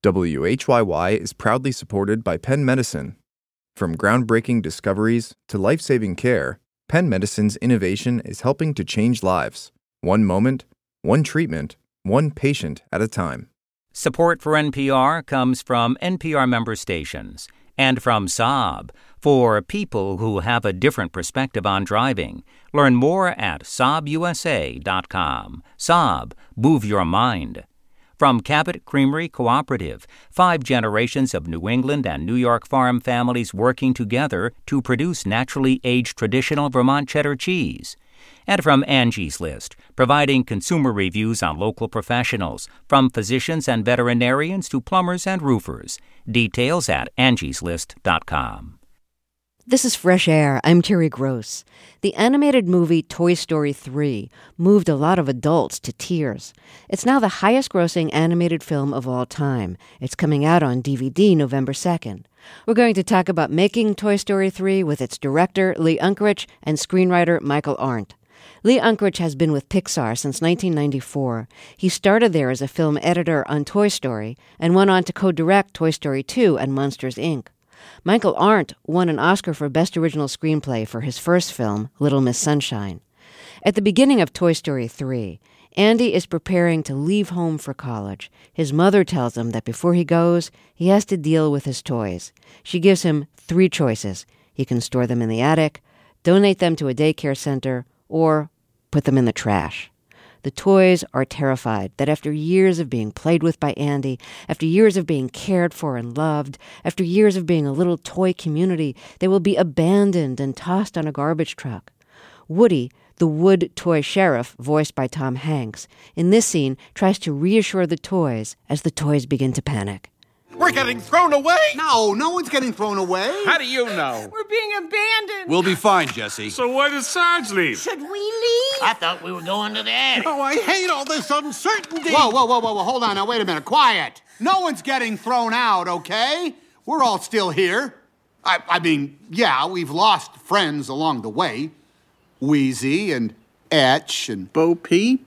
WHYY is proudly supported by Penn Medicine. From groundbreaking discoveries to life-saving care, Penn Medicine's innovation is helping to change lives. One moment, one treatment, one patient at a time. Support for NPR comes from NPR member stations and from Saab, for people who have a different perspective on driving. Learn more at SaabUSA.com. Saab, move your mind. From Cabot Creamery Cooperative, 5 generations of New England and New York farm families working together to produce naturally aged traditional Vermont cheddar cheese. And from Angie's List, providing consumer reviews on local professionals, from physicians and veterinarians to plumbers and roofers. Details at angieslist.com. This is Fresh Air. I'm Terry Gross. The animated movie Toy Story 3 moved a lot of adults to tears. It's now the highest-grossing animated film of all time. It's coming out on DVD November 2nd. We're going to talk about making Toy Story 3 with its director, Lee Unkrich, and screenwriter Michael Arndt. Lee Unkrich has been with Pixar since 1994. He started there as a film editor on Toy Story and went on to co-direct Toy Story 2 and Monsters, Inc. Michael Arndt won an Oscar for Best Original Screenplay for his first film, Little Miss Sunshine. At the beginning of Toy Story 3, Andy is preparing to leave home for college. His mother tells him that before he goes, he has to deal with his toys. She gives him 3 choices. He can store them in the attic, donate them to a daycare center, or put them in the trash. The toys are terrified that after years of being played with by Andy, after years of being cared for and loved, after years of being a little toy community, they will be abandoned and tossed on a garbage truck. Woody, the wood toy sheriff, voiced by Tom Hanks, in this scene tries to reassure the toys as the toys begin to panic. We're getting thrown away? No one's getting thrown away. How do you know? We're being abandoned. We'll be fine, Jesse. So why does Sarge leave? Should we leave? I thought we were going to the attic. Oh, I hate all this uncertainty. Whoa, hold on now, wait a minute, quiet. No one's getting thrown out, okay? We're all still here. I mean, yeah, we've lost friends along the way. Wheezy and Etch and Bo Peep?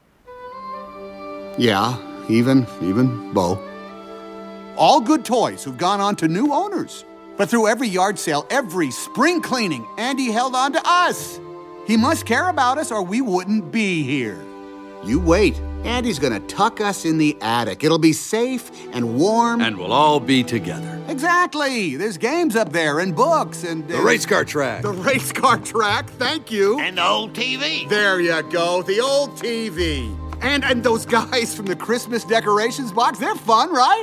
Yeah, even Bo. All good toys who've gone on to new owners. But through every yard sale, every spring cleaning, Andy held on to us. He must care about us or we wouldn't be here. You wait. Andy's gonna tuck us in the attic. It'll be safe and warm. And we'll all be together. Exactly. There's games up there and books and... The race car track. The race car track, thank you. And the old TV. There you go, the old TV. And those guys from the Christmas decorations box, they're fun, right?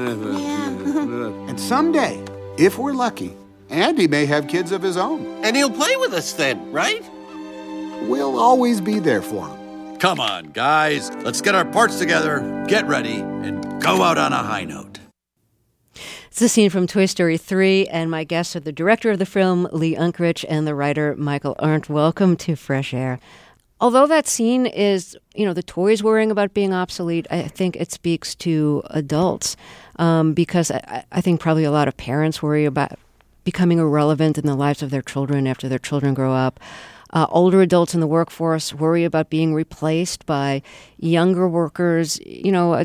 And someday, if we're lucky, Andy may have kids of his own. And he'll play with us then, right? We'll always be there for him. Come on, guys. Let's get our parts together, get ready, and go out on a high note. It's a scene from Toy Story 3, and my guests are the director of the film, Lee Unkrich, and the writer, Michael Arndt. Welcome to Fresh Air. Although that scene is, the toys worrying about being obsolete, I think it speaks to adults because I think probably a lot of parents worry about becoming irrelevant in the lives of their children after their children grow up. Older adults in the workforce worry about being replaced by younger workers. A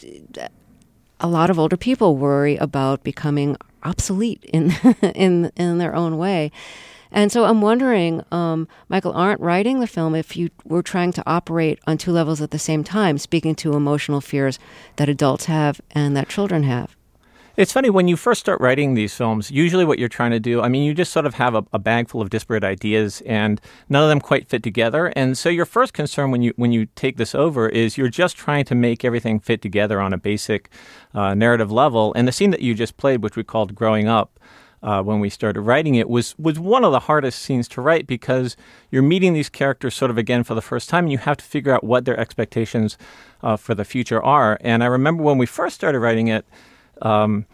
lot of older people worry about becoming obsolete in their own way. And so I'm wondering, Michael Arndt, writing the film, if you were trying to operate on 2 levels at the same time, speaking to emotional fears that adults have and that children have. It's funny, when you first start writing these films, usually what you're trying to do, you just sort of have a bag full of disparate ideas and none of them quite fit together. And so your first concern when you take this over is you're just trying to make everything fit together on a basic narrative level. And the scene that you just played, which we called Growing Up, when we started writing it, was one of the hardest scenes to write because you're meeting these characters sort of again for the first time and you have to figure out what their expectations for the future are. And I remember when we first started writing it, our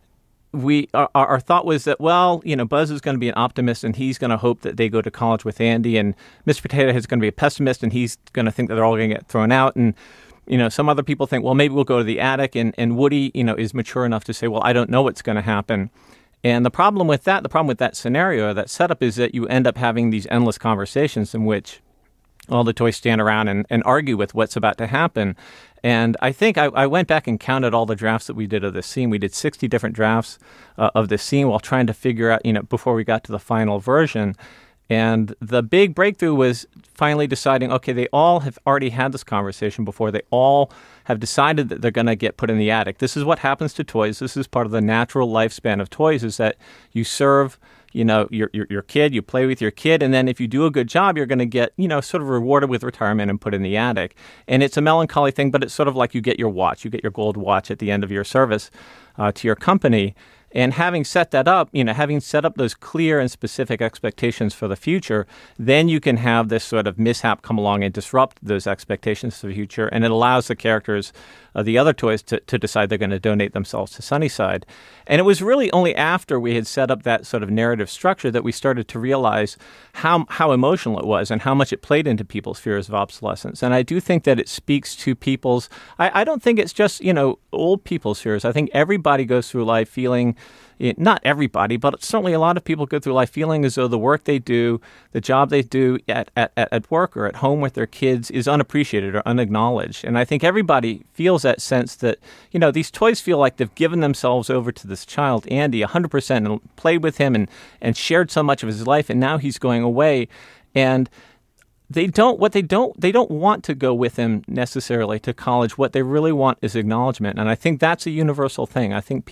thought was that, Buzz is going to be an optimist and he's going to hope that they go to college with Andy, and Mr. Potato Head is going to be a pessimist and he's going to think that they're all going to get thrown out. And some other people think, well, maybe we'll go to the attic, and Woody, is mature enough to say, well, I don't know what's going to happen. And the problem with that scenario, that setup, is that you end up having these endless conversations in which all the toys stand around and argue with what's about to happen. And I think I went back and counted all the drafts that we did of this scene. We did 60 different drafts of this scene while trying to figure out, before we got to the final version. And the big breakthrough was finally deciding, okay, they all have already had this conversation before. They all have decided that they're going to get put in the attic. This is what happens to toys. This is part of the natural lifespan of toys, is that you serve your kid, you play with your kid, and then if you do a good job, you're going to get, sort of rewarded with retirement and put in the attic. And it's a melancholy thing, but it's sort of like you get your watch. You get your gold watch at the end of your service to your company. And having set that up, having set up those clear and specific expectations for the future, then you can have this sort of mishap come along and disrupt those expectations for the future. And it allows the characters of the other toys to decide they're going to donate themselves to Sunnyside. And it was really only after we had set up that sort of narrative structure that we started to realize how emotional it was and how much it played into people's fears of obsolescence. And I do think that it speaks to people's, I don't think it's just, old people's fears. I think everybody goes through life feeling, not everybody, but certainly a lot of people go through life feeling as though the work they do, the job they do at work or at home with their kids is unappreciated or unacknowledged. And I think everybody feels that sense that, these toys feel like they've given themselves over to this child, Andy, 100%, and played with him and shared so much of his life, and now he's going away. And they don't want to go with him necessarily to college. What they really want is acknowledgement. And I think that's a universal thing. I think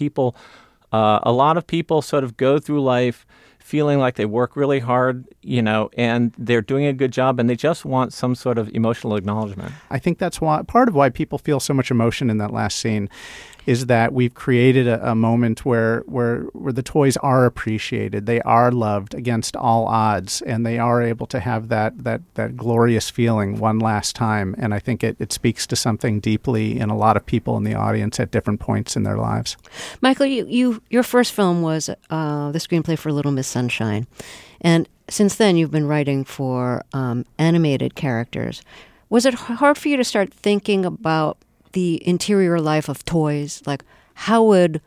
a lot of people sort of go through life feeling like they work really hard, and they're doing a good job, and they just want some sort of emotional acknowledgement. I think that's part of why people feel so much emotion in that last scene is that we've created a moment where the toys are appreciated, they are loved against all odds, and they are able to have that glorious feeling one last time. And I think it speaks to something deeply in a lot of people in the audience at different points in their lives. Michael, your first film was the screenplay for Little Miss Sunshine. And since then, you've been writing for animated characters. Was it hard for you to start thinking about the interior life of toys? Like, how would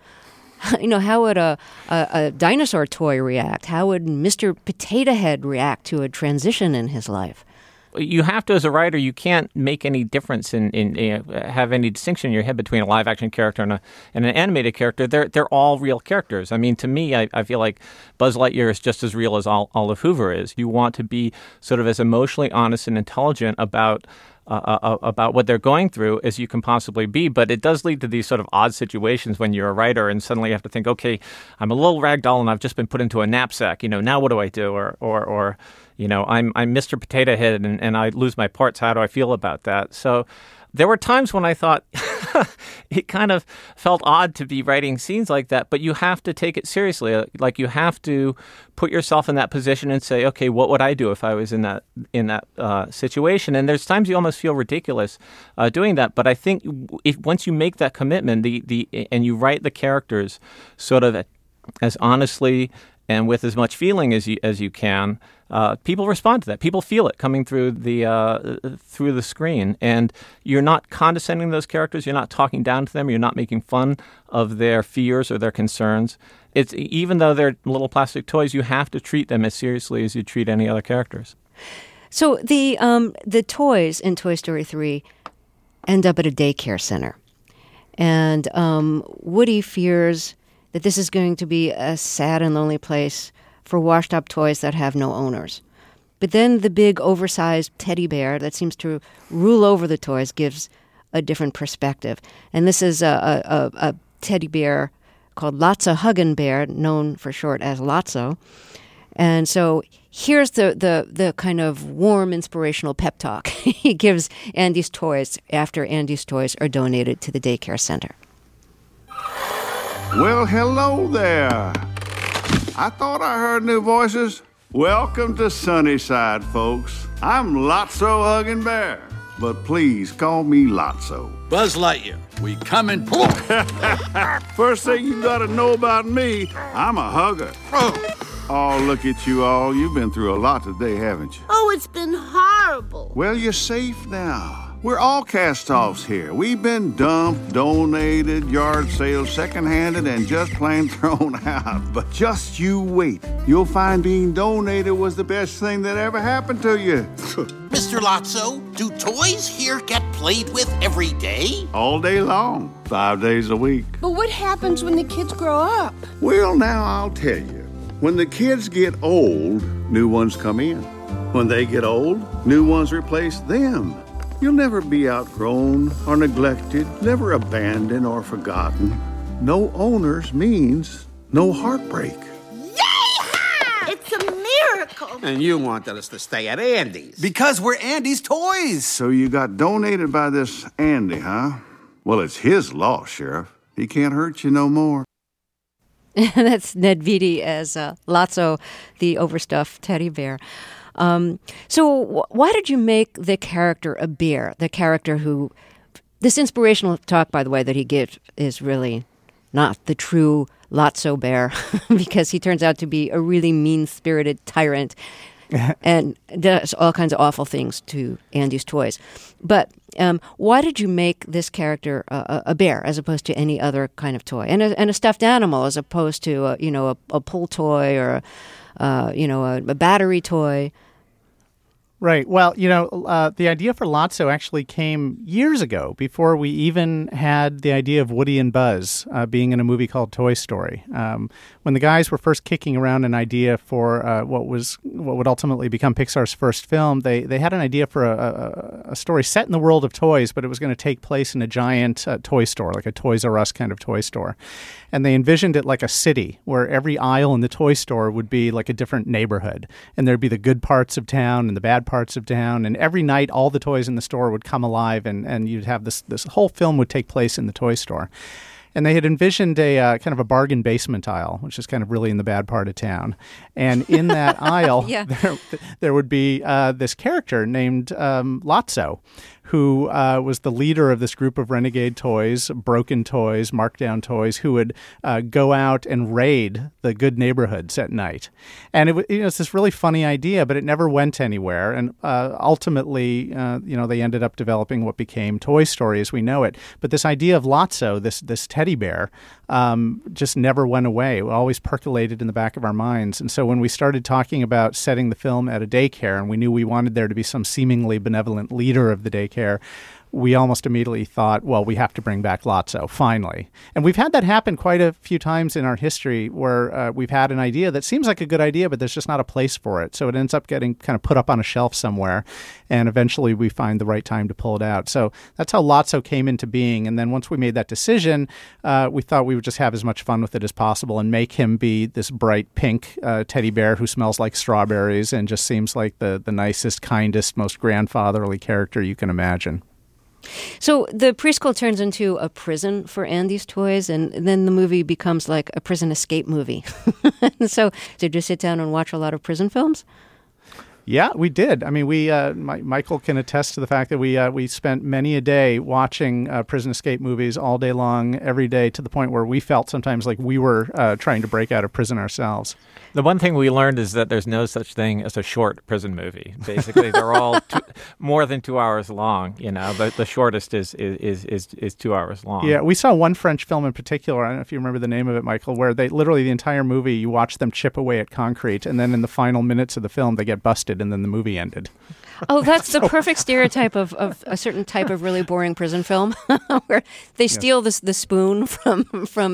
a dinosaur toy react? How would Mr. Potato Head react to a transition in his life? You have to, as a writer, you can't make any difference in have any distinction in your head between a live action character and an animated character. They're all real characters. I mean, to me, I feel like Buzz Lightyear is just as real as Olive Hoover is. You want to be sort of as emotionally honest and intelligent about what they're going through as you can possibly be. But it does lead to these sort of odd situations when you're a writer and suddenly you have to think, okay, I'm a little rag doll and I've just been put into a knapsack. Now what do I do? Or I'm Mr. Potato Head and I lose my parts. How do I feel about that? So there were times when I thought it kind of felt odd to be writing scenes like that, but you have to take it seriously. Like, you have to put yourself in that position and say, okay, what would I do if I was in that situation? And there's times you almost feel ridiculous doing that. But I think once you make that commitment, and you write the characters sort of as honestly and with as much feeling as you can, people respond to that. People feel it coming through the screen, and you're not condescending those characters. You're not talking down to them. You're not making fun of their fears or their concerns. It's even though they're little plastic toys, you have to treat them as seriously as you treat any other characters. So the toys in Toy Story 3 end up at a daycare center, and Woody fears that this is going to be a sad and lonely place for washed-up toys that have no owners. But then the big, oversized teddy bear that seems to rule over the toys gives a different perspective. And this is a teddy bear called Lotso Huggin' Bear, known for short as Lotso. And so here's the kind of warm, inspirational pep talk he gives Andy's toys after Andy's toys are donated to the daycare center. Well, hello there. I thought I heard new voices. Welcome to Sunnyside, folks. I'm Lotso Huggin' Bear, but please call me Lotso. Buzz Lightyear, we come in. First thing you gotta know about me, I'm a hugger. Oh, look at you all. You've been through a lot today, haven't you? Oh, it's been horrible. Well, you're safe now. We're all cast-offs here. We've been dumped, donated, yard sales, second-handed, and just plain thrown out. But just you wait. You'll find being donated was the best thing that ever happened to you. Mr. Mr. Lotso, do toys here get played with every day? All day long, 5 days a week. But what happens when the kids grow up? Well, now I'll tell you. When the kids get old, new ones come in. When they get old, new ones replace them. You'll never be outgrown or neglected, never abandoned or forgotten. No owners means no heartbreak. It's a miracle. And you wanted us to stay at Andy's. Because we're Andy's toys. So you got donated by this Andy, huh? Well, it's his loss, Sheriff. He can't hurt you no more. That's Ned Beatty as Lotso, the overstuffed teddy bear. So why did you make the character a bear? The character who... This inspirational talk, by the way, that he gives is really not the true Lotso bear because he turns out to be a really mean-spirited tyrant and does all kinds of awful things to Andy's toys. But why did you make this character a bear as opposed to any other kind of toy, and a stuffed animal as opposed to a pull toy or a battery toy? Right. Well, the idea for Lotso actually came years ago, before we even had the idea of Woody and Buzz being in a movie called Toy Story. When the guys were first kicking around an idea for what would ultimately become Pixar's first film, they had an idea for a story set in the world of toys, but it was going to take place in a giant toy store, like a Toys R Us kind of toy store. And they envisioned it like a city, where every aisle in the toy store would be like a different neighborhood. And there'd be the good parts of town and the bad parts of town. And every night, all the toys in the store would come alive, and you'd have this whole film would take place in the toy store. And they had envisioned a kind of a bargain basement aisle, which is kind of really in the bad part of town. And in that aisle, there would be this character named Lotso, who was the leader of this group of renegade toys, broken toys, markdown toys, who would go out and raid the good neighborhoods at night. And it's this really funny idea, but it never went anywhere. And ultimately, they ended up developing what became Toy Story as we know it. But this idea of Lotso, this teddy bear, just never went away. It always percolated in the back of our minds. And so when we started talking about setting the film at a daycare, and we knew we wanted there to be some seemingly benevolent leader of the daycare, we almost immediately thought, well, we have to bring back Lotso, finally. And we've had that happen quite a few times in our history where we've had an idea that seems like a good idea, but there's just not a place for it. So it ends up getting kind of put up on a shelf somewhere, and eventually we find the right time to pull it out. So that's how Lotso came into being. And then once we made that decision, we thought we would just have as much fun with it as possible and make him be this bright pink teddy bear who smells like strawberries and just seems like the nicest, kindest, most grandfatherly character you can imagine. So the preschool turns into a prison for Andy's toys, and then the movie becomes like a prison escape movie. So did you sit down and watch a lot of prison films? Yeah, we did. I mean, Michael can attest to the fact that we spent many a day watching prison escape movies all day long, every day, to the point where we felt sometimes like we were trying to break out of prison ourselves. The one thing we learned is that there's no such thing as a short prison movie. Basically, they're all more than 2 hours long. The shortest is 2 hours long. Yeah, we saw one French film in particular. I don't know if you remember the name of it, Michael, where they literally the entire movie you watch them chip away at concrete, and then in the final minutes of the film they get busted, and then the movie ended. Oh, that's the perfect stereotype of a certain type of really boring prison film, where they steal the spoon from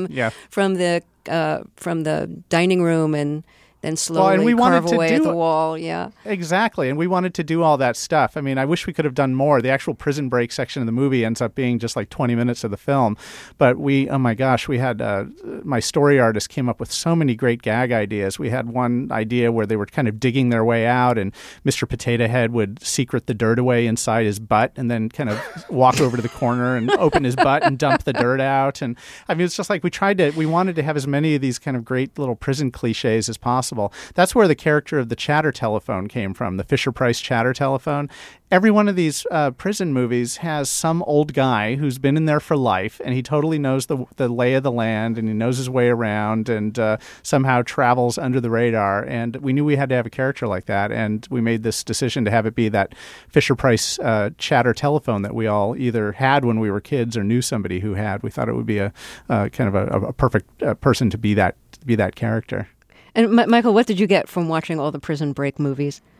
the dining room and then slowly carve away at the wall. Yeah, exactly. And we wanted to do all that stuff. I mean, I wish we could have done more. The actual prison break section of the movie ends up being just like 20 minutes of the film. But we had my story artist came up with so many great gag ideas. We had one idea where they were kind of digging their way out, and Mr. Potato Head would secret the dirt away inside his butt and then kind of walk over to the corner and open his butt and dump the dirt out. And I mean, it's just like we wanted to have as many of these kind of great little prison cliches as possible. That's where the character of the chatter telephone came from, the Fisher-Price chatter telephone. Every one of these prison movies has some old guy who's been in there for life, and he totally knows the lay of the land, and he knows his way around, and somehow travels under the radar. And we knew we had to have a character like that, and we made this decision to have it be that Fisher-Price chatter telephone that we all either had when we were kids or knew somebody who had. We thought it would be a kind of a perfect person to be that character. And Michael, what did you get from watching all the Prison Break movies?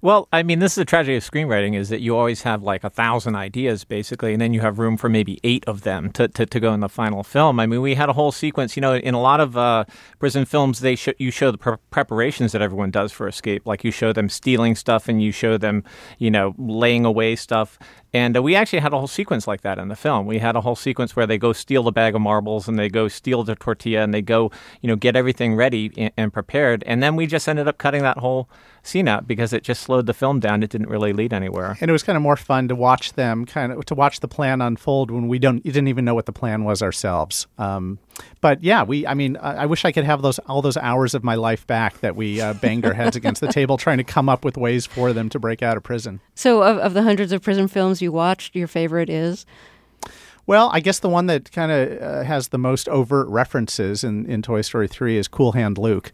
Well, I mean, this is the tragedy of screenwriting, is that you always have like 1,000 ideas, basically, and then you have room for maybe 8 of them to go in the final film. I mean, we had a whole sequence, in a lot of prison films, you show the preparations that everyone does for escape. Like you show them stealing stuff and you show them, laying away stuff. And we actually had a whole sequence like that in the film. We had a whole sequence where they go steal the bag of marbles and they go steal the tortilla and they go, get everything ready and prepared. And then we just ended up cutting that whole scene out because it just slowed the film down. It didn't really lead anywhere. And it was kind of more fun to watch them, to watch the plan unfold when you didn't even know what the plan was ourselves. But yeah, I wish I could have all those hours of my life back that we banged our heads against the table trying to come up with ways for them to break out of prison. So of the hundreds of prison films you watched, your favorite is? Well, I guess the one that kind of has the most overt references in Toy Story 3 is Cool Hand Luke.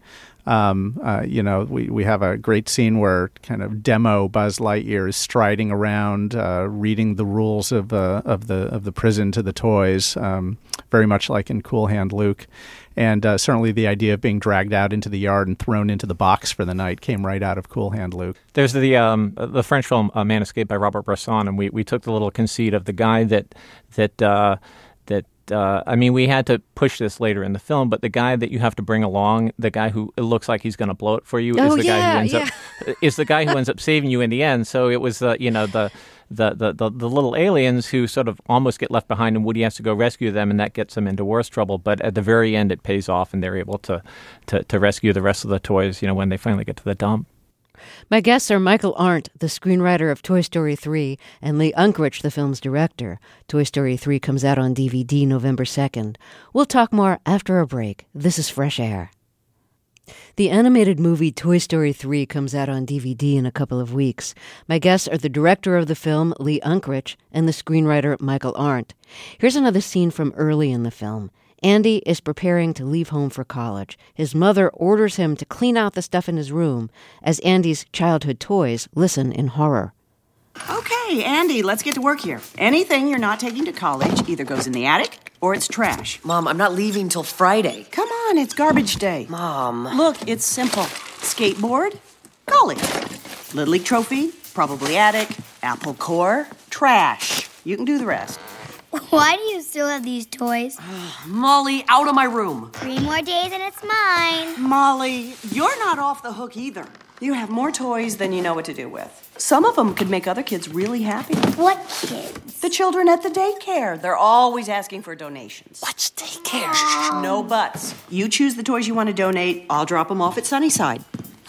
We have a great scene where kind of demo Buzz Lightyear is striding around, reading the rules of the prison to the toys, very much like in Cool Hand Luke. And certainly the idea of being dragged out into the yard and thrown into the box for the night came right out of Cool Hand Luke. There's the French film Man Escaped by Robert Bresson, and we took the little conceit of the guy that we had to push this later in the film, but the guy that you have to bring along, the guy who it looks like he's going to blow it for you, is the guy who ends up saving you in the end. So it was the little aliens who sort of almost get left behind, and Woody has to go rescue them, and that gets them into worse trouble. But at the very end, it pays off, and they're able to rescue the rest of the toys. When they finally get to the dump. My guests are Michael Arndt, the screenwriter of Toy Story 3, and Lee Unkrich, the film's director. Toy Story 3 comes out on DVD November 2nd. We'll talk more after a break. This is Fresh Air. The animated movie Toy Story 3 comes out on DVD in a couple of weeks. My guests are the director of the film, Lee Unkrich, and the screenwriter, Michael Arndt. Here's another scene from early in the film. Andy is preparing to leave home for college. His mother orders him to clean out the stuff in his room as Andy's childhood toys listen in horror. Okay, Andy, let's get to work here. Anything you're not taking to college either goes in the attic or it's trash. Mom, I'm not leaving till Friday. Come on, it's garbage day. Mom. Look, it's simple. Skateboard, college. Little League trophy, probably attic. Apple core, trash. You can do the rest. Why do you still have these toys? Molly, out of my room. 3 more days and it's mine. Molly, you're not off the hook either. You have more toys than you know what to do with. Some of them could make other kids really happy. What kids? The children at the daycare. They're always asking for donations. What's daycare? No buts. You choose the toys you want to donate. I'll drop them off at Sunnyside.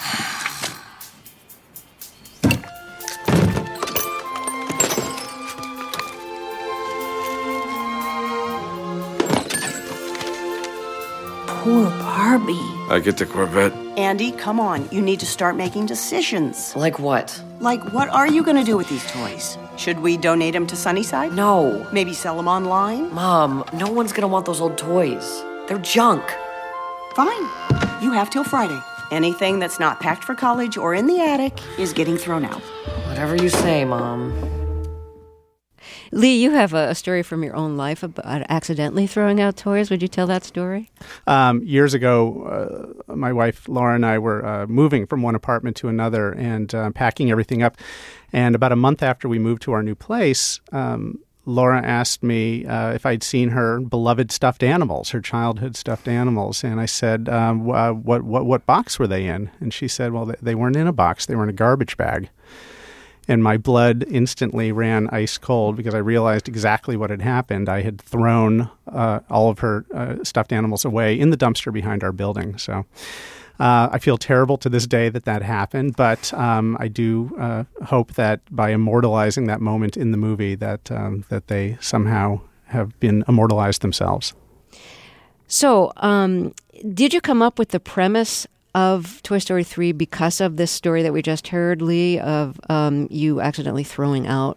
Poor Barbie. I get the Corvette. Andy, come on. You need to start making decisions. Like what? Like, what are you going to do with these toys? Should we donate them to Sunnyside? No. Maybe sell them online? Mom, no one's going to want those old toys. They're junk. Fine. You have till Friday. Anything that's not packed for college or in the attic is getting thrown out. Whatever you say, Mom. Lee, you have a story from your own life about accidentally throwing out toys. Would you tell that story? Years ago, my wife Laura and I were moving from one apartment to another and packing everything up. And about a month after we moved to our new place, Laura asked me if I'd seen her beloved stuffed animals, her childhood stuffed animals. And I said, what box were they in? And she said, well, they weren't in a box. They were in a garbage bag. And my blood instantly ran ice cold because I realized exactly what had happened. I had thrown all of her stuffed animals away in the dumpster behind our building. So I feel terrible to this day that happened, but I do hope that by immortalizing that moment in the movie that they somehow have been immortalized themselves. So did you come up with the premise of Toy Story 3 because of this story that we just heard, Lee, of you accidentally throwing out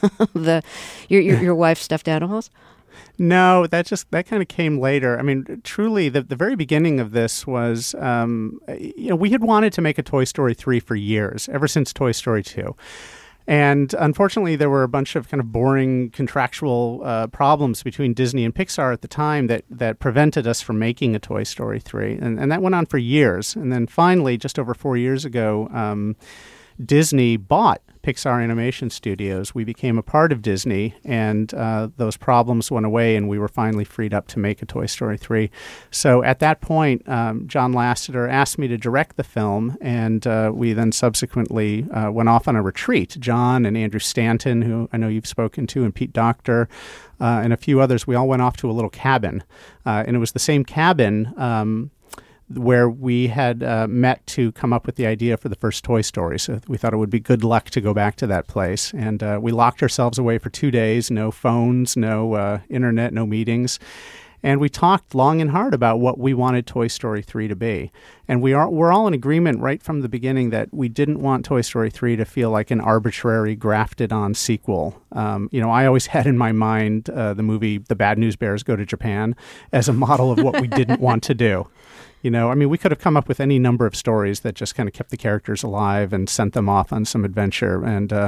your wife's stuffed animals? No, that kind of came later. I mean, truly, the very beginning of this was, we had wanted to make a Toy Story 3 for years, ever since Toy Story 2. And unfortunately, there were a bunch of kind of boring contractual problems between Disney and Pixar at the time that prevented us from making a Toy Story 3. And that went on for years. And then finally, just over 4 years ago, Disney bought Pixar Animation Studios. We became a part of Disney, and those problems went away, and we were finally freed up to make a Toy Story 3. So at that point, John Lasseter asked me to direct the film, and we then subsequently went off on a retreat. John and Andrew Stanton, who I know you've spoken to, and Pete Docter, and a few others, we all went off to a little cabin. And it was the same cabin where we had met to come up with the idea for the first Toy Story. So we thought it would be good luck to go back to that place. And we locked ourselves away for 2 days, no phones, no internet, no meetings. And we talked long and hard about what we wanted Toy Story 3 to be. And we're all in agreement right from the beginning that we didn't want Toy Story 3 to feel like an arbitrary, grafted-on sequel. I always had in my mind the movie The Bad News Bears Go to Japan as a model of what we didn't want to do. We could have come up with any number of stories that just kind of kept the characters alive and sent them off on some adventure.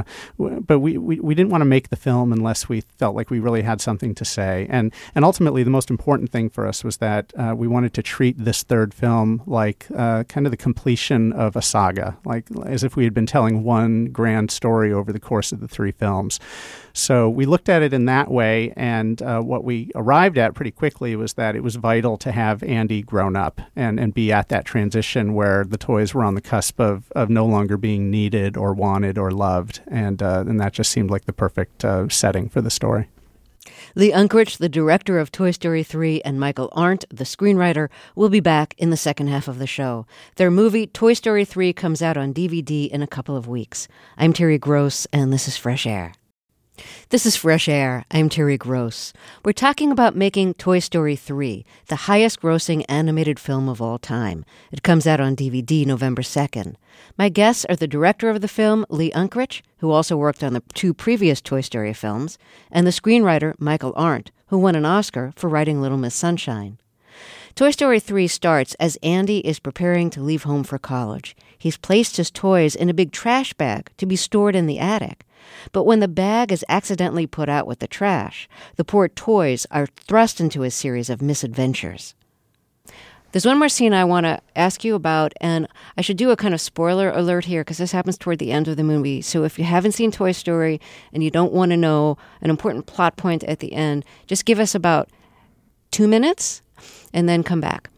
But we didn't want to make the film unless we felt like we really had something to say. And ultimately, the most important thing for us was that we wanted to treat this third film like kind of the completion of a saga, like as if we had been telling one grand story over the course of the 3 films. So we looked at it in that way, and what we arrived at pretty quickly was that it was vital to have Andy grown up and be at that transition where the toys were on the cusp of no longer being needed or wanted or loved, and that just seemed like the perfect setting for the story. Lee Unkrich, the director of Toy Story 3, and Michael Arndt, the screenwriter, will be back in the second half of the show. Their movie, Toy Story 3, comes out on DVD in a couple of weeks. I'm Terry Gross, and this is Fresh Air. This is Fresh Air. I'm Terry Gross. We're talking about making Toy Story 3, the highest-grossing animated film of all time. It comes out on DVD November 2nd. My guests are the director of the film, Lee Unkrich, who also worked on the 2 previous Toy Story films, and the screenwriter, Michael Arndt, who won an Oscar for writing Little Miss Sunshine. Toy Story 3 starts as Andy is preparing to leave home for college. He's placed his toys in a big trash bag to be stored in the attic. But when the bag is accidentally put out with the trash, the poor toys are thrust into a series of misadventures. There's one more scene I want to ask you about, and I should do a kind of spoiler alert here because this happens toward the end of the movie. So if you haven't seen Toy Story and you don't want to know an important plot point at the end, just give us about 2 minutes and then come back.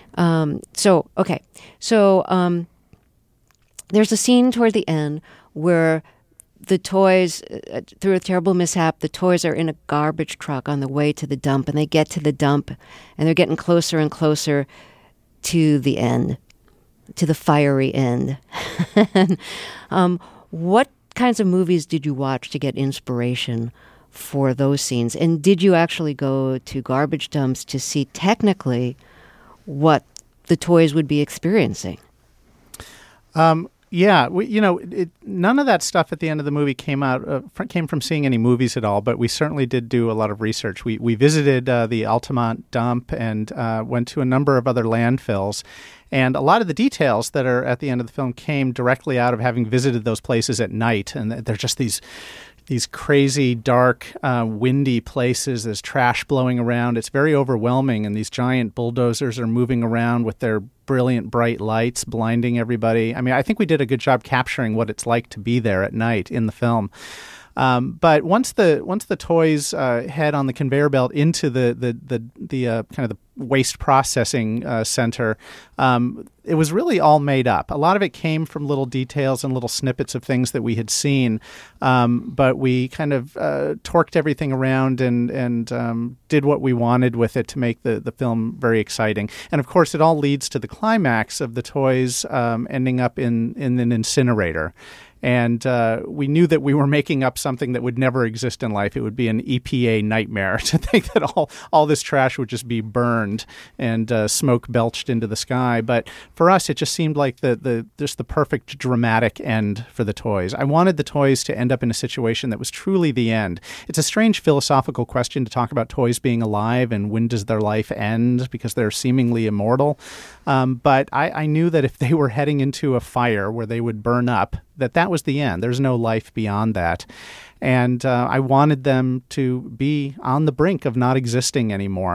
So there's a scene toward the end where the toys, through a terrible mishap, the toys are in a garbage truck on the way to the dump, and they get to the dump, and they're getting closer and closer to the end, to the fiery end. What kinds of movies did you watch to get inspiration for those scenes? And did you actually go to garbage dumps to see technically what the toys would be experiencing? Yeah, none of that stuff at the end of the movie came from seeing any movies at all, but we certainly did do a lot of research. We visited the Altamont dump and went to a number of other landfills, and a lot of the details that are at the end of the film came directly out of having visited those places at night, and they're just these crazy, dark, windy places. There's trash blowing around. It's very overwhelming, and these giant bulldozers are moving around with their brilliant, bright lights, blinding everybody. I mean, I think we did a good job capturing what it's like to be there at night in the film. But once the toys head on the conveyor belt into the kind of the waste processing center, it was really all made up. A lot of it came from little details and little snippets of things that we had seen, but we kind of torqued everything around and did what we wanted with it to make the film very exciting. And of course, it all leads to the climax of the toys ending up in an incinerator. And we knew that we were making up something that would never exist in life. It would be an EPA nightmare to think that all this trash would just be burned and smoke belched into the sky. But for us, it just seemed like just the perfect dramatic end for the toys. I wanted the toys to end up in a situation that was truly the end. It's a strange philosophical question to talk about toys being alive and when does their life end because they're seemingly immortal. But I knew that if they were heading into a fire where they would burn up, that was the end. There's no life beyond that. And I wanted them to be on the brink of not existing anymore.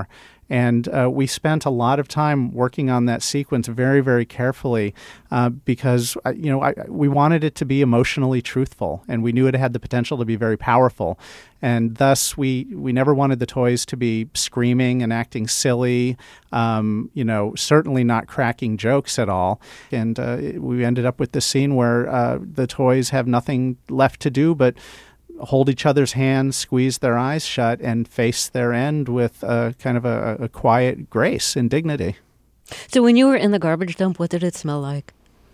And we spent a lot of time working on that sequence very, very carefully because, we wanted it to be emotionally truthful, and we knew it had the potential to be very powerful. And thus, we never wanted the toys to be screaming and acting silly, certainly not cracking jokes at all. And we ended up with this scene where the toys have nothing left to do but hold each other's hands, squeeze their eyes shut, and face their end with kind of a quiet grace and dignity. So when you were in the garbage dump, what did it smell like?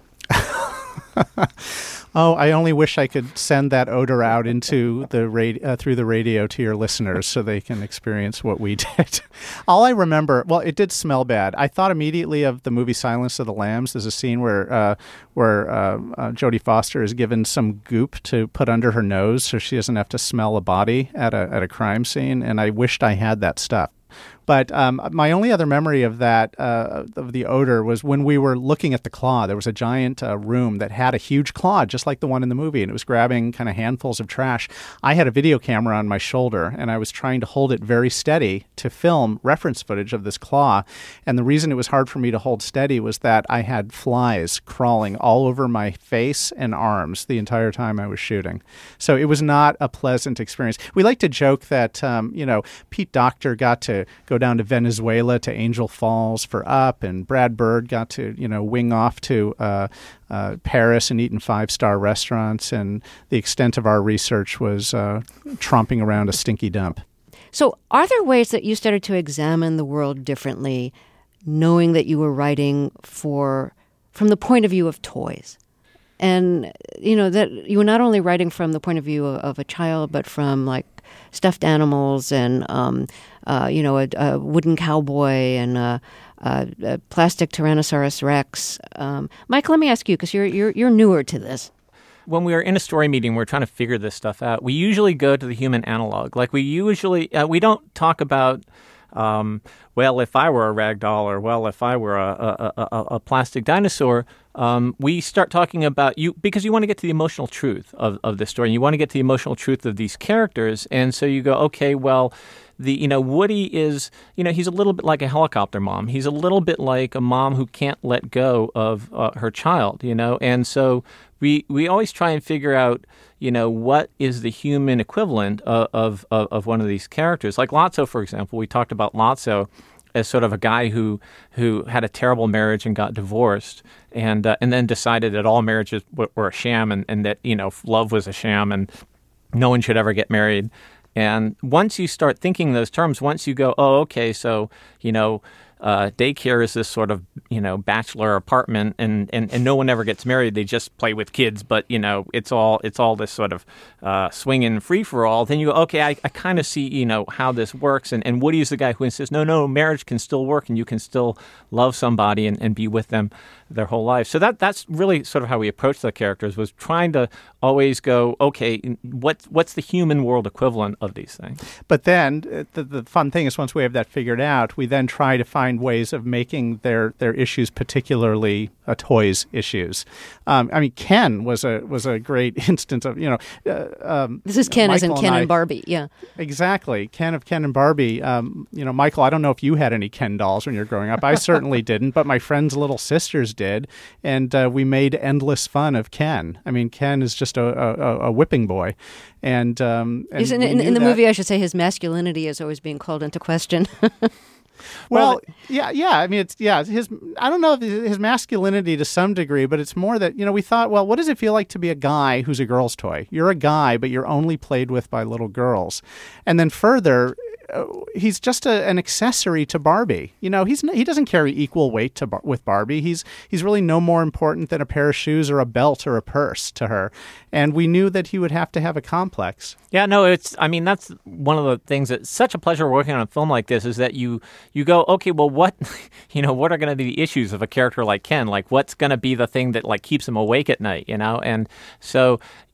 Oh, I only wish I could send that odor out into the through the radio to your listeners so they can experience what we did. All I remember, well, it did smell bad. I thought immediately of the movie Silence of the Lambs. There's a scene where Jodie Foster is given some goop to put under her nose so she doesn't have to smell a body at a crime scene, and I wished I had that stuff. But my only other memory of that, of the odor, was when we were looking at the claw. There was a giant room that had a huge claw, just like the one in the movie, and it was grabbing kind of handfuls of trash. I had a video camera on my shoulder, and I was trying to hold it very steady to film reference footage of this claw. And the reason it was hard for me to hold steady was that I had flies crawling all over my face and arms the entire time I was shooting. So it was not a pleasant experience. We like to joke that, Pete Docter got to go down to Venezuela to Angel Falls for Up, and Brad Bird got to, wing off to Paris and eat in 5-star restaurants, and the extent of our research was tromping around a stinky dump. So are there ways that you started to examine the world differently, knowing that you were writing from the point of view of toys? And, that you were not only writing from the point of view of a child, but from, like, stuffed animals and, a wooden cowboy and a plastic Tyrannosaurus Rex. Mike, let me ask you, because you're newer to this. When we are in a story meeting, we're trying to figure this stuff out. We usually go to the human analog. Like we don't talk about, if I were a rag doll, or if I were a plastic dinosaur. We start talking about you because you want to get to the emotional truth of this story. You want to get to the emotional truth of these characters. And so you go, okay, well, Woody is, he's a little bit like a helicopter mom. He's a little bit like a mom who can't let go of her child, And so we always try and figure out, what is the human equivalent of one of these characters. Like Lotso, for example. We talked about Lotso as sort of a guy who had a terrible marriage and got divorced, and then decided that all marriages were a sham, and that love was a sham, and no one should ever get married. And once you start thinking those terms, once you go, oh, okay, so daycare is this sort of bachelor apartment, and no one ever gets married. They just play with kids, but it's all this sort of swinging free for all. Then you go, okay, I kind of see how this works. And Woody's the guy who insists, no, marriage can still work, and you can still love somebody and be with them their whole life. So that's really sort of how we approach the characters, was trying to always go, okay, what's the human world equivalent of these things? But then the fun thing is, once we have that figured out, we then try to find ways of making their issues particularly toys issues. Ken was a great instance of this is Ken as in Ken and Barbie, yeah, exactly. Ken of Ken and Barbie. Michael, I don't know if you had any Ken dolls when you were growing up. I certainly didn't, but my friends' little sisters did, and we made endless fun of Ken. Ken is just a whipping boy, and in the movie, I should say, his masculinity is always being called into question. Well, yeah. I don't know if his masculinity to some degree, but it's more that, we thought, well, what does it feel like to be a guy who's a girl's toy? You're a guy, but you're only played with by little girls. And then further, he's just an accessory to Barbie. He doesn't carry equal weight with Barbie. He's really no more important than a pair of shoes or a belt or a purse to her. And we knew that he would have to have a complex. Yeah, no, that's one of the things that's such a pleasure working on a film like this, is that you go, okay, well, what are going to be the issues of a character like Ken? Like, what's going to be the thing that keeps him awake at night, And so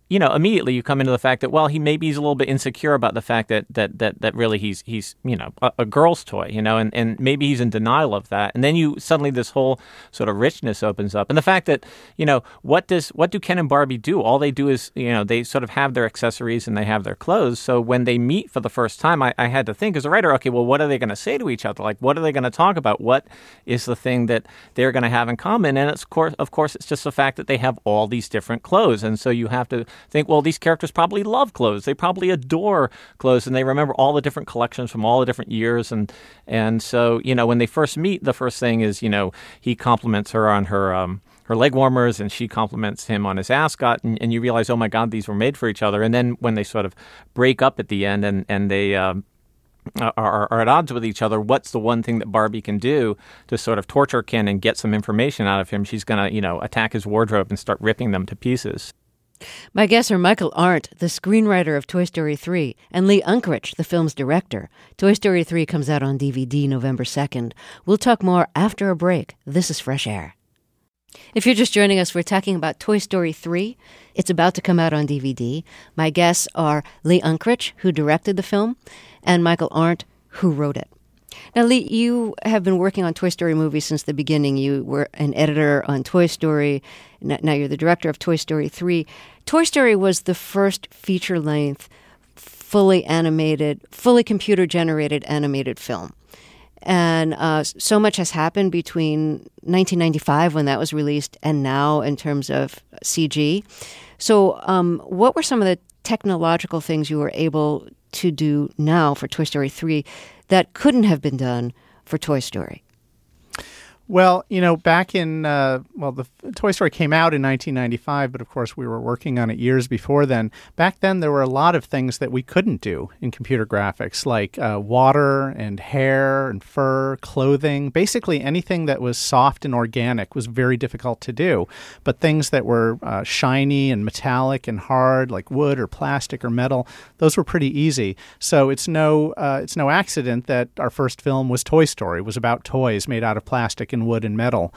immediately you come into the fact that, well, he's a little bit insecure about the fact that really he's a girl's toy, and maybe he's in denial of that. And then suddenly this whole sort of richness opens up. And the fact that, what do Ken and Barbie do? All they do is, they sort of have their accessories and they have their clothes. So when they meet for the first time, I had to think as a writer, okay, well, what are they going to say to each other? Like, what are they going to talk about? What is the thing that they're going to have in common? And of course, it's just the fact that they have all these different clothes. And so you have to think, well, these characters probably love clothes. They probably adore clothes, and they remember all the different collections from all the different years. And so, when they first meet, the first thing is, he compliments her on her leg warmers, and she compliments him on his ascot, and you realize, oh my God, these were made for each other. And then when they sort of break up at the end and they are at odds with each other, what's the one thing that Barbie can do to sort of torture Ken and get some information out of him? She's going to, attack his wardrobe and start ripping them to pieces. My guests are Michael Arndt, the screenwriter of Toy Story 3, and Lee Unkrich, the film's director. Toy Story 3 comes out on DVD November 2nd. We'll talk more after a break. This is Fresh Air. If you're just joining us, we're talking about Toy Story 3. It's about to come out on DVD. My guests are Lee Unkrich, who directed the film, and Michael Arndt, who wrote it. Now, Lee, you have been working on Toy Story movies since the beginning. You were an editor on Toy Story. Now you're the director of Toy Story 3. Toy Story was the first feature-length, fully animated, fully computer-generated animated film. And so much has happened between 1995, when that was released, and now in terms of CG. So what were some of the technological things you were able to do now for Toy Story 3 that couldn't have been done for Toy Story? Well, back in, the Toy Story came out in 1995, but of course we were working on it years before then. Back then, there were a lot of things that we couldn't do in computer graphics, like water and hair and fur, clothing. Basically, anything that was soft and organic was very difficult to do. But things that were shiny and metallic and hard, like wood or plastic or metal, those were pretty easy. So it's no accident that our first film was Toy Story. It was about toys made out of plastic and wood and metal.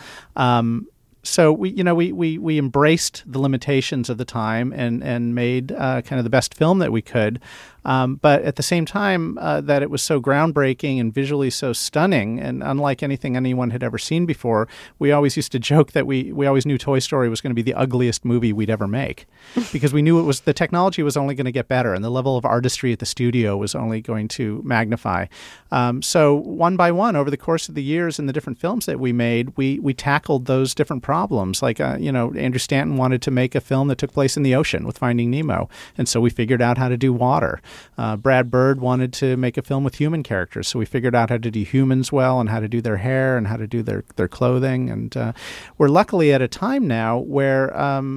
So we embraced the limitations of the time and made kind of the best film that we could. But at the same time, that it was so groundbreaking and visually so stunning and unlike anything anyone had ever seen before, we always used to joke that we always knew Toy Story was going to be the ugliest movie we'd ever make, because we knew the technology was only going to get better and the level of artistry at the studio was only going to magnify. So one by one, over the course of the years and the different films that we made, we tackled those different problems. Like, Andrew Stanton wanted to make a film that took place in the ocean with Finding Nemo, and so we figured out how to do water. Brad Bird wanted to make a film with human characters, so we figured out how to do humans well and how to do their hair and how to do their clothing. And we're luckily at a time now where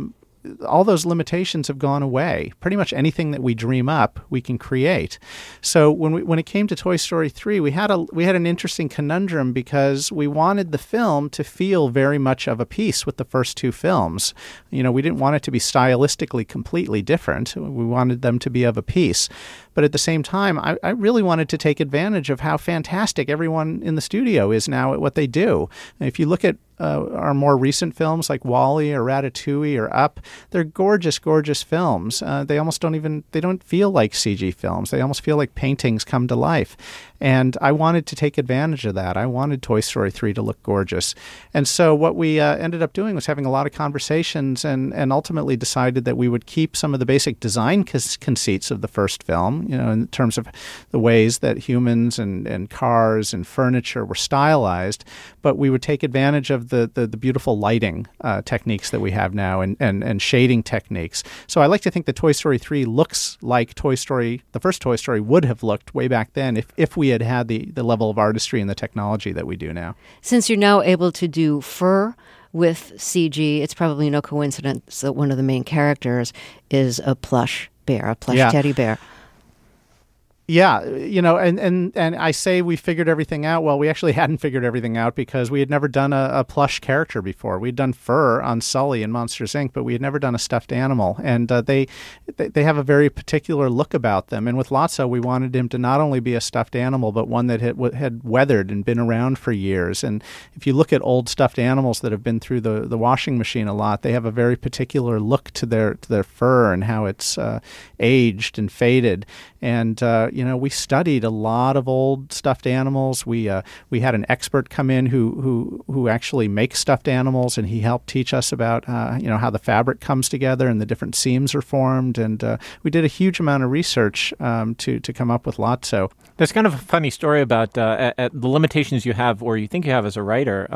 all those limitations have gone away. Pretty much anything that we dream up, we can create. So when it came to Toy Story 3, we had an interesting conundrum, because we wanted the film to feel very much of a piece with the first two films. We didn't want it to be stylistically completely different. We wanted them to be of a piece. But at the same time, I really wanted to take advantage of how fantastic everyone in the studio is now at what they do. And if you look at our more recent films like WALL-E or Ratatouille or Up, they're gorgeous, gorgeous films. They don't feel like CG films. They almost feel like paintings come to life. And I wanted to take advantage of that. I wanted Toy Story 3 to look gorgeous. And so what we ended up doing was having a lot of conversations and ultimately decided that we would keep some of the basic design conceits of the first film, in terms of the ways that humans and cars and furniture were stylized, but we would take advantage of the beautiful lighting techniques that we have now and shading techniques. So I like to think that Toy Story 3 looks like the first Toy Story would have looked way back then if we had the level of artistry and the technology that we do now. Since you're now able to do fur with CG, it's probably no coincidence that one of the main characters is a plush bear, a plush teddy bear. Yeah, and I say we figured everything out. Well, we actually hadn't figured everything out because we had never done a plush character before. We'd done fur on Sully in Monsters, Inc., but we had never done a stuffed animal. And they have a very particular look about them. And with Lotso, we wanted him to not only be a stuffed animal, but one that had weathered and been around for years. And if you look at old stuffed animals that have been through the washing machine a lot, they have a very particular look to their fur and how it's aged and faded. And we studied a lot of old stuffed animals. We had an expert come in who actually makes stuffed animals, and he helped teach us about how the fabric comes together and the different seams are formed. And we did a huge amount of research to come up with Lotso. There's kind of a funny story about the limitations you have, or you think you have as a writer.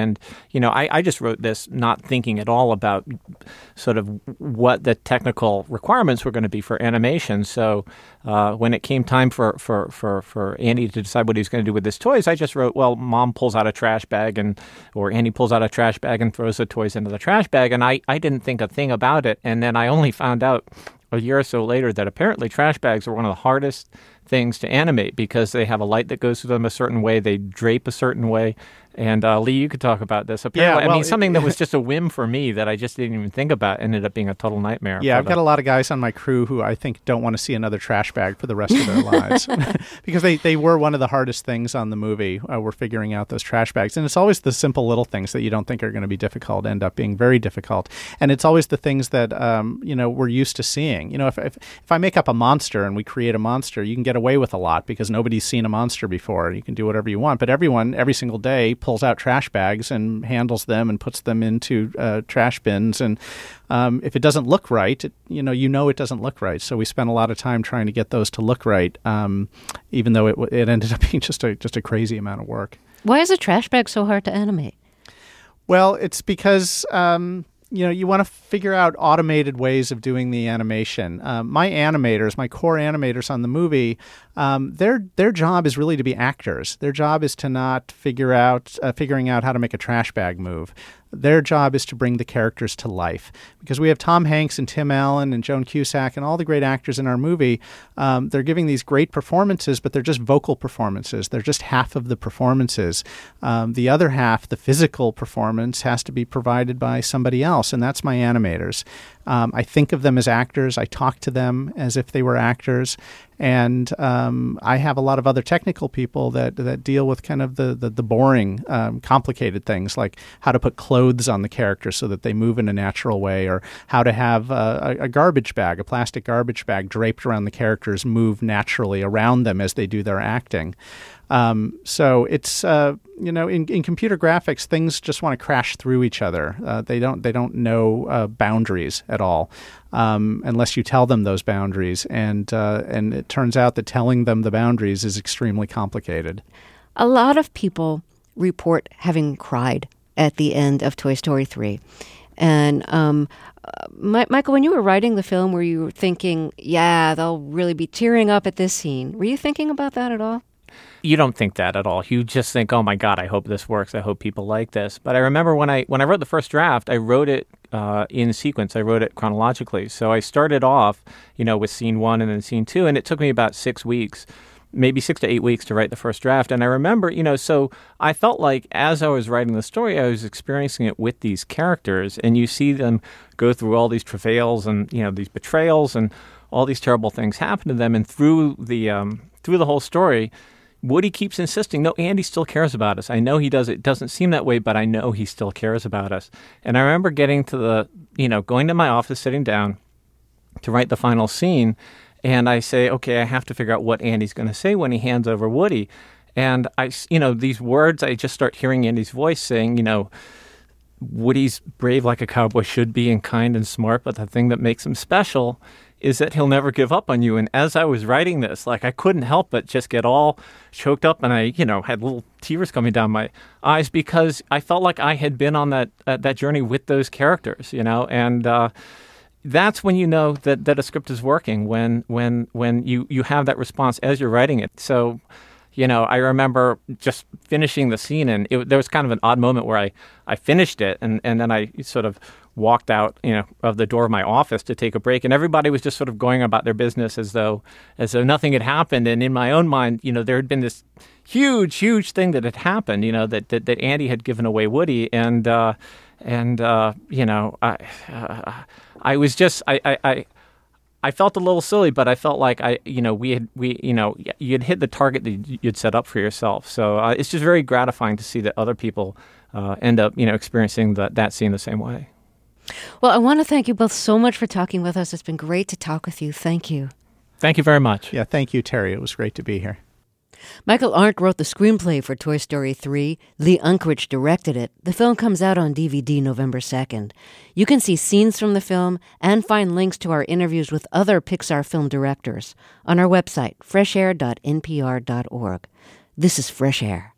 I just wrote this not thinking at all about sort of what the technical requirements were going to be for animation. So when it came time for Andy to decide what he was going to do with his toys, I just wrote, well, Mom pulls out a trash bag or Andy pulls out a trash bag and throws the toys into the trash bag. And I didn't think a thing about it. And then I only found out a year or so later that apparently trash bags are one of the hardest things to animate because they have a light that goes through them a certain way, they drape a certain way. And Lee, you could talk about this. Apparently, something that was just a whim for me that I just didn't even think about ended up being a total nightmare. Yeah, I've got a lot of guys on my crew who I think don't want to see another trash bag for the rest of their lives because they were one of the hardest things on the movie. We're figuring out those trash bags. And it's always the simple little things that you don't think are going to be difficult end up being very difficult. And it's always the things that, we're used to seeing. If I make up a monster and we create a monster, you can get away with a lot because nobody's seen a monster before. You can do whatever you want. But everyone, every single day, pulls out trash bags and handles them and puts them into trash bins. And if it doesn't look right, it doesn't look right. So we spent a lot of time trying to get those to look right, even though it ended up being just a crazy amount of work. Why is a trash bag so hard to animate? Well, it's because you want to figure out automated ways of doing the animation. My core animators on the movie, their job is really to be actors. Their job is to not figuring out how to make a trash bag move. Their job is to bring the characters to life. Because we have Tom Hanks and Tim Allen and Joan Cusack and all the great actors in our movie. They're giving these great performances, but they're just vocal performances. They're just half of the performances. The other half, the physical performance, has to be provided by somebody else, and that's my animators. I think of them as actors. I talk to them as if they were actors. And I have a lot of other technical people that deal with kind of the boring, complicated things, like how to put clothes on the character so that they move in a natural way, or how to have a garbage bag, a plastic garbage bag draped around the characters move naturally around them as they do their acting. So it's in computer graphics, things just want to crash through each other. They don't know boundaries at all, unless you tell them those boundaries. And it turns out that telling them the boundaries is extremely complicated. A lot of people report having cried at the end of Toy Story 3. And Michael, when you were writing the film, were you thinking, yeah, they'll really be tearing up at this scene? Were you thinking about that at all? You don't think that at all. You just think, oh my God, I hope this works. I hope people like this. But I remember when I wrote the first draft, I wrote it in sequence. I wrote it chronologically. So I started off, with scene 1 and then scene 2, and it took me about 6 weeks, maybe 6 to 8 weeks to write the first draft. And I remember, so I felt like as I was writing the story, I was experiencing it with these characters, and you see them go through all these travails and, these betrayals and all these terrible things happen to them. And through the whole story, Woody keeps insisting, no, Andy still cares about us. I know he does. It doesn't seem that way, but I know he still cares about us. And I remember getting to going to my office, sitting down to write the final scene. And I say, okay, I have to figure out what Andy's going to say when he hands over Woody. And these words, I just start hearing Andy's voice saying, Woody's brave like a cowboy should be and kind and smart, but the thing that makes him special is that he'll never give up on you. And as I was writing this, I couldn't help but just get all choked up, and I, had little tears coming down my eyes because I felt like I had been on that journey with those characters, and that's when you know that a script is working, when you have that response as you're writing it. So, I remember just finishing the scene, and there was kind of an odd moment where I finished it, and then I sort of walked out, of the door of my office to take a break, and everybody was just sort of going about their business as though nothing had happened. And in my own mind, there had been this huge thing that had happened, that Andy had given away Woody, and I was just I felt a little silly, but I felt like you had hit the target that you'd set up for yourself. So it's just very gratifying to see that other people end up, experiencing that scene the same way. Well, I want to thank you both so much for talking with us. It's been great to talk with you. Thank you. Thank you very much. Yeah, thank you, Terry. It was great to be here. Michael Arndt wrote the screenplay for Toy Story 3. Lee Unkrich directed it. The film comes out on DVD November 2nd. You can see scenes from the film and find links to our interviews with other Pixar film directors on our website, freshair.npr.org. This is Fresh Air.